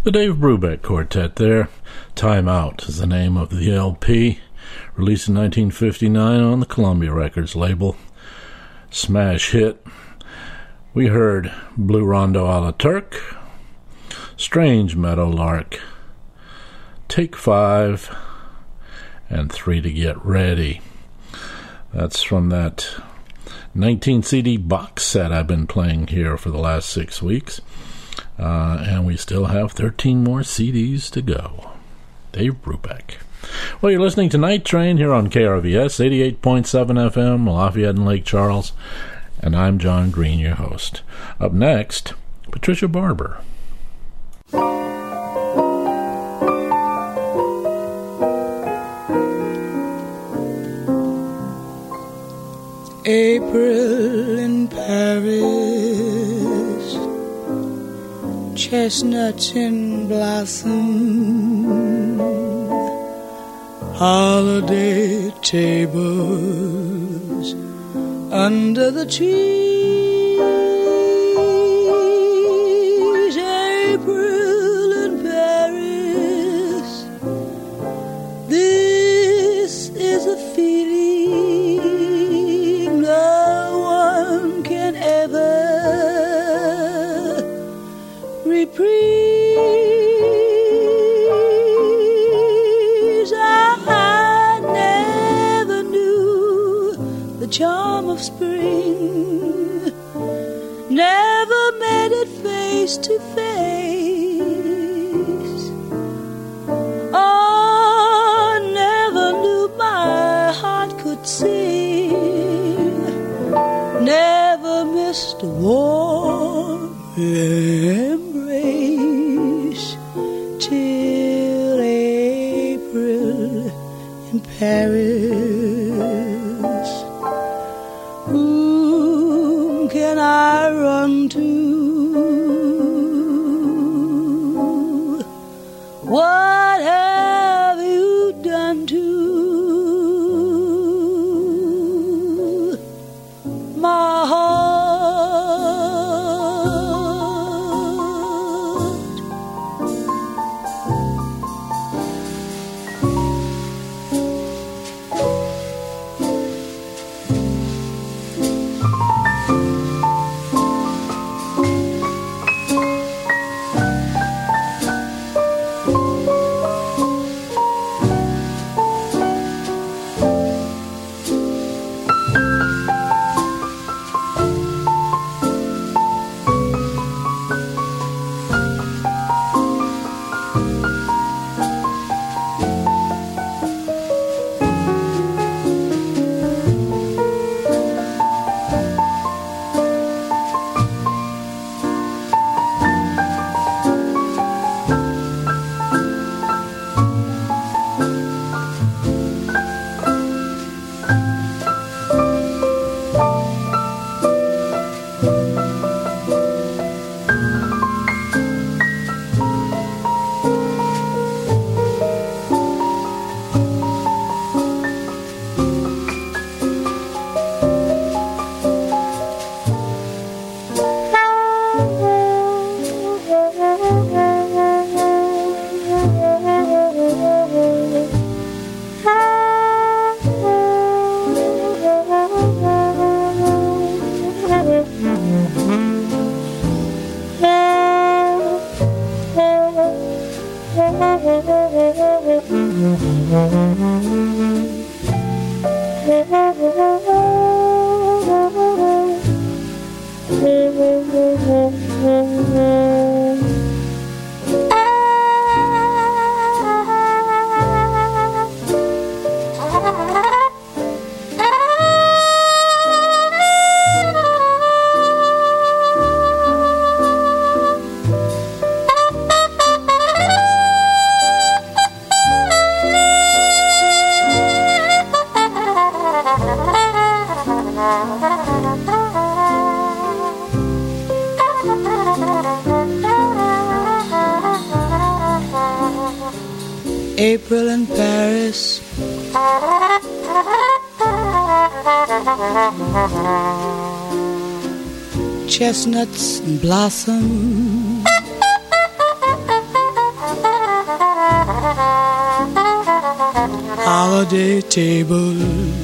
The Dave Brubeck Quartet there. Time Out is the name of the LP, released in 1959 on the Columbia Records label. Smash hit. We heard Blue Rondo a la Turk, Strange Meadowlark, Take 5, and 3 to Get Ready. That's from that 19 CD box set I've been playing here for the last 6 weeks. And we still have 13 more CDs to go. Dave Brubeck. Well, you're listening to Night Train here on KRVS 88.7 FM, Lafayette and Lake Charles. And I'm John Green, your host. Up next, Patricia Barber. April in Paris, chestnuts in blossom, holiday tables under the trees. April in Paris, this is a feeling no one can ever reprise. I never knew the charm of spring, never met it face to face. Oh, never knew my heart could sing, never missed a warm embrace till April in Paris. Whom can I run to? What have you done to my heart? April in Paris, chestnuts in blossom, holiday table.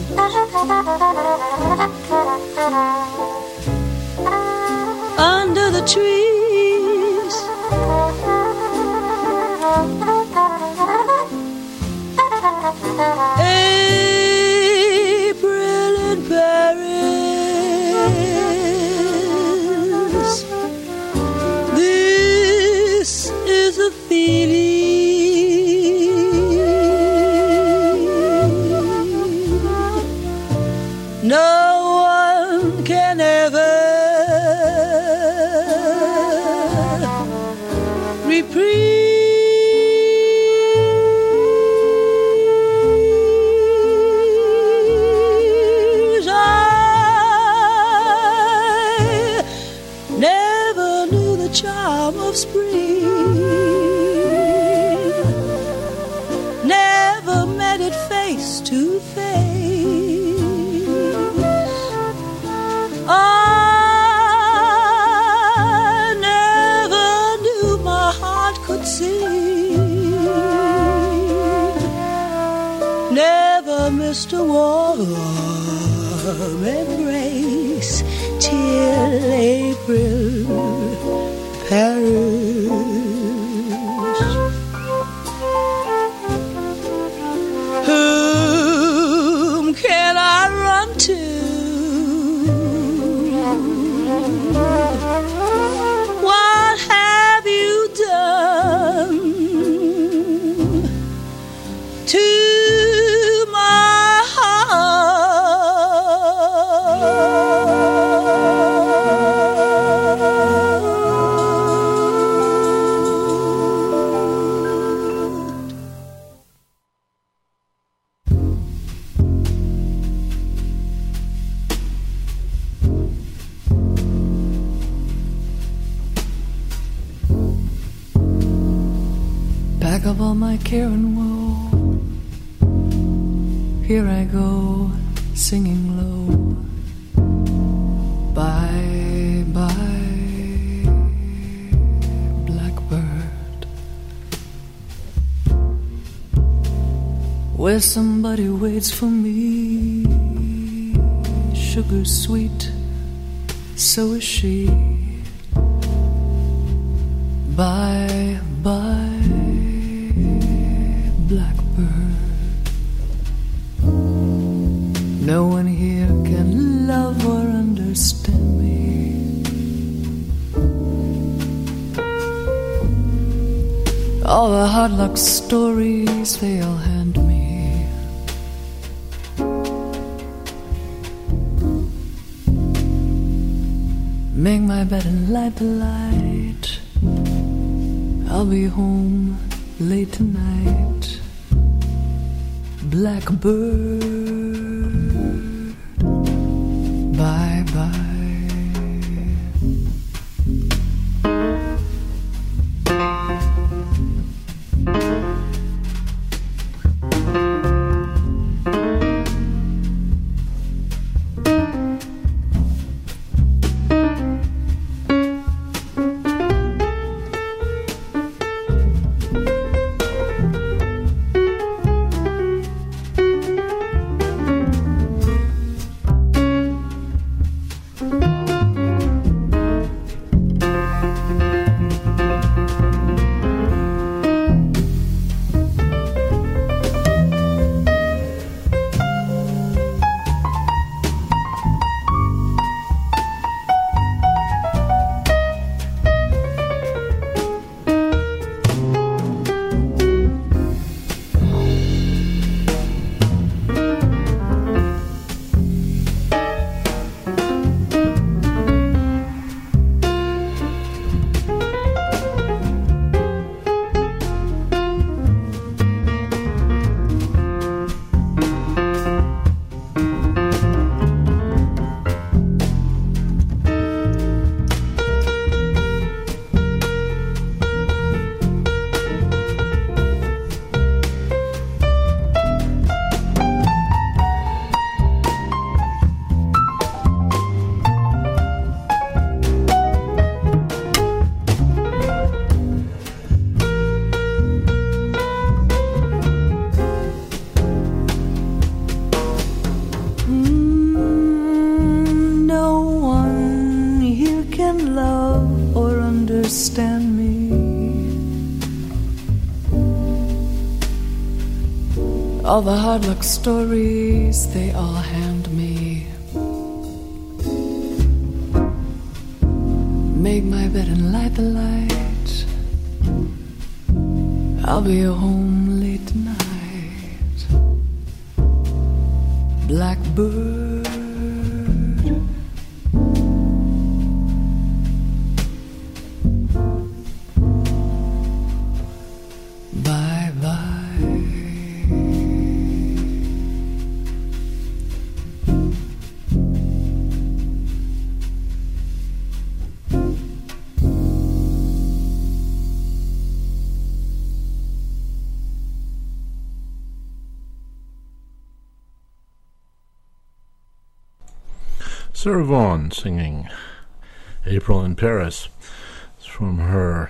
Under the trees, April in Paris. This is a feeling no one can ever reprise. I never knew the charm of spring, never met it face to face. I never knew my heart could sing, never missed a warm embrace till April Paris. Whom can I run to? What have you done to my Back of all my care and woe, here I go, singing low. Bye, bye, blackbird. Where somebody waits for me, sugar sweet, so is she. Bye, bye, blackbird. No one here can love or understand me. All the hard luck stories they all hand me. Make my bed and light the light. I'll be home late tonight. Blackbird, bye bye. All the hard luck stories they all hand me. Make my bed and light the light. I'll be home late tonight. Blackbird, bye-bye. Sarah Vaughan singing April in Paris. It's from her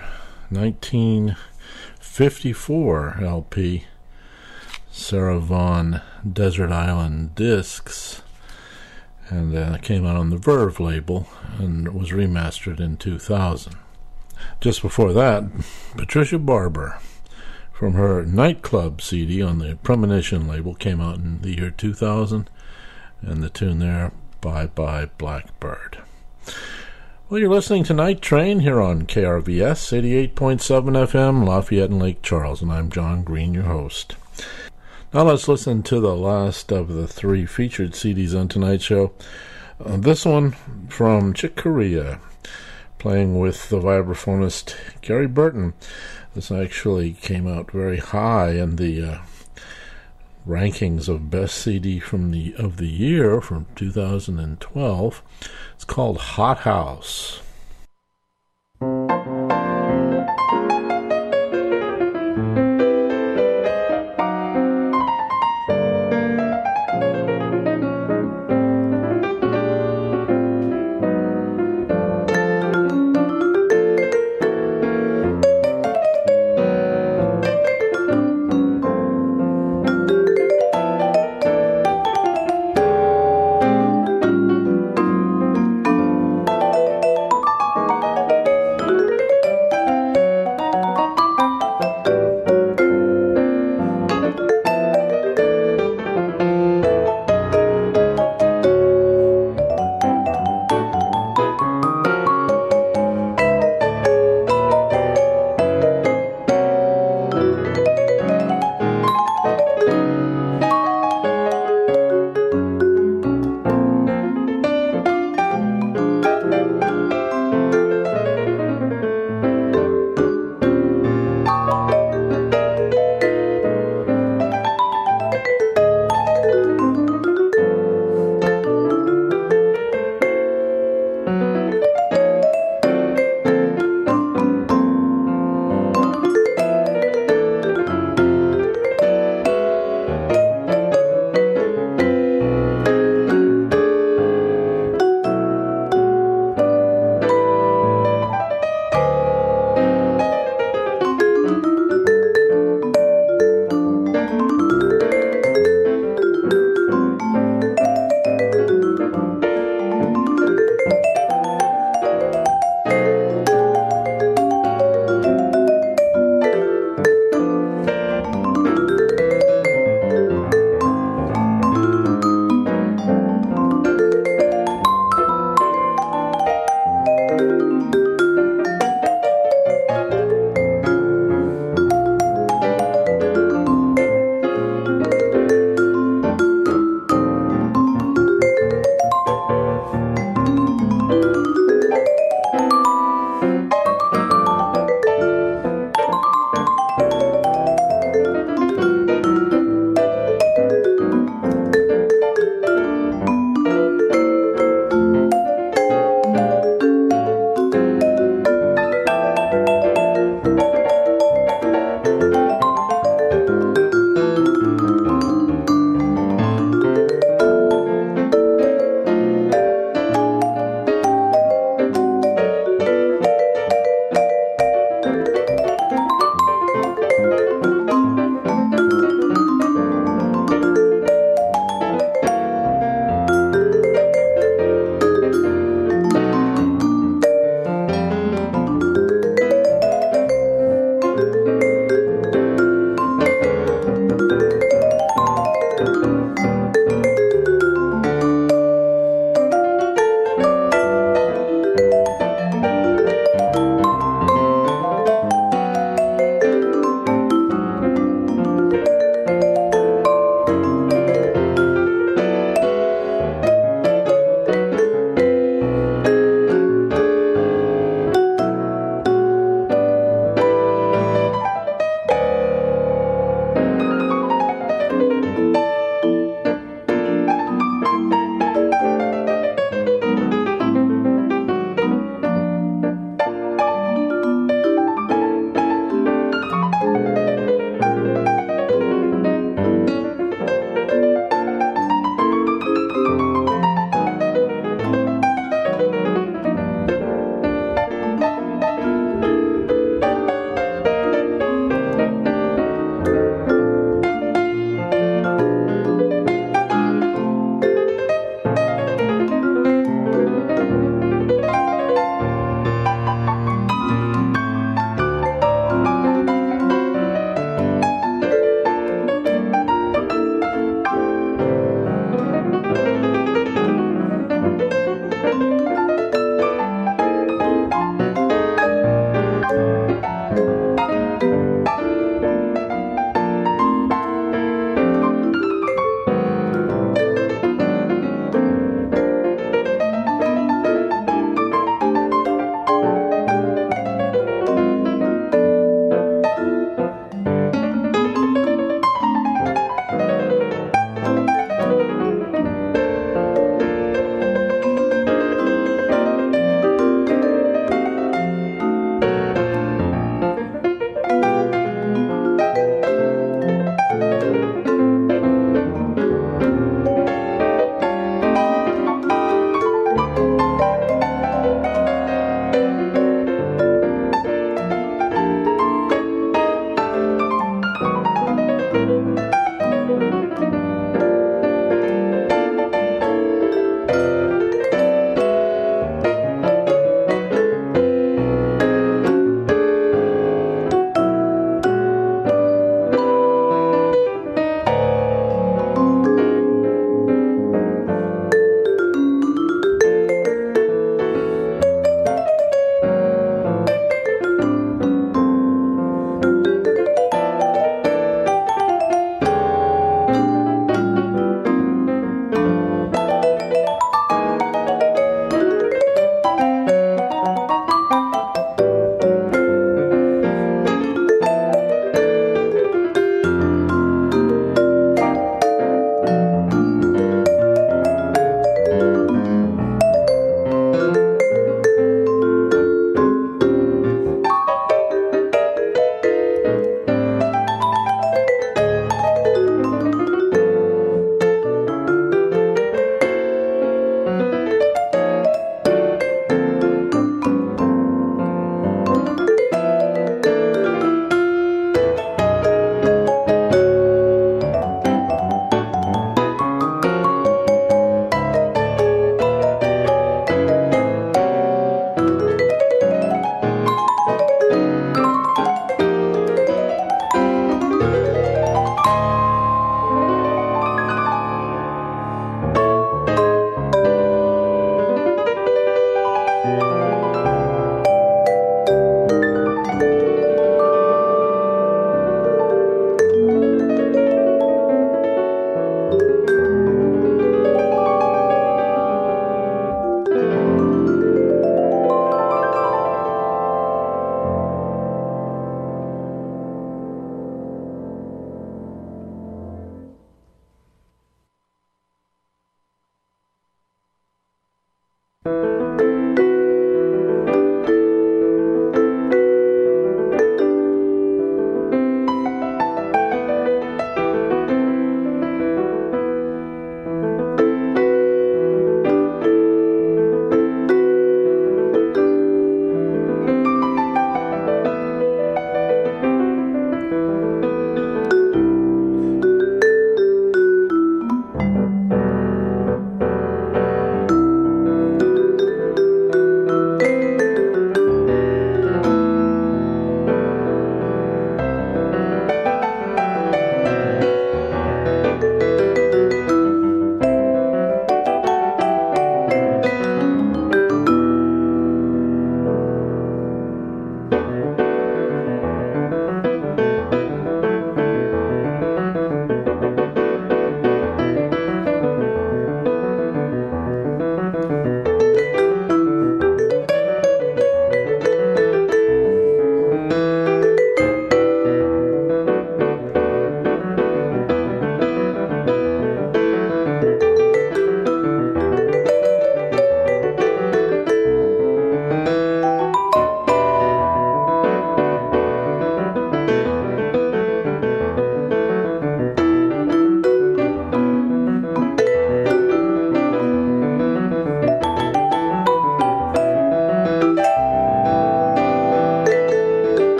1954 LP, Sarah Vaughan Desert Island Discs, and it came out on the Verve label and was remastered in 2000. Just before that, Patricia Barber from her Nightclub CD on the Premonition label came out in the year 2000, and the tune there, Bye Bye Blackbird. Well, you're listening to Night Train here on KRVS 88.7 FM, Lafayette and Lake Charles, and I'm John Green, your host. Now let's listen to the last of the three featured CDs on tonight's show. This one from Chick Corea, playing with the vibraphonist Gary Burton. This actually came out very high in the rankings of best CD of the year from 2012. It's called Hot House.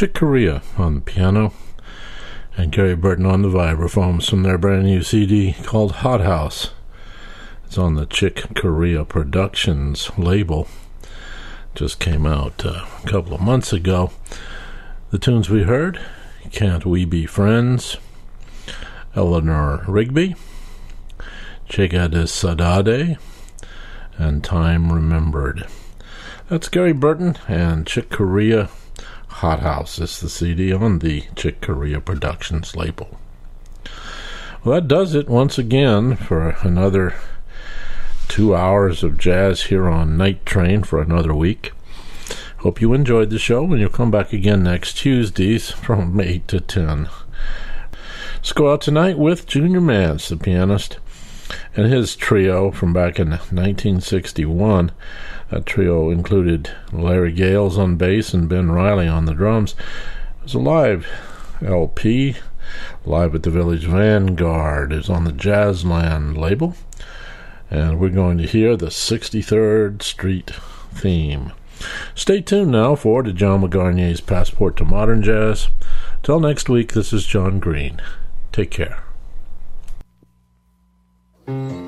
Chick Corea on the piano, and Gary Burton on the vibraphones from their brand new CD called Hot House. It's on the Chick Corea Productions label. Just came out a couple of months ago. The tunes we heard: Can't We Be Friends, Eleanor Rigby, Chega de Saudade, and Time Remembered. That's Gary Burton and Chick Corea. Hot House is the CD on the Chick Corea Productions label. Well, that does it once again for another 2 hours of jazz here on Night Train for another week. Hope you enjoyed the show, and you'll come back again next Tuesdays from 8 to 10. Let's go out tonight with Junior Mance, the pianist, and his trio from back in 1961. That trio included Larry Gales on bass and Ben Riley on the drums. It was a live LP, live at the Village Vanguard. It's on the Jazzland label. And we're going to hear the 63rd Street theme. Stay tuned now for DeJohn McGarnier's Passport to Modern Jazz. Till next week, this is John Green. Take care.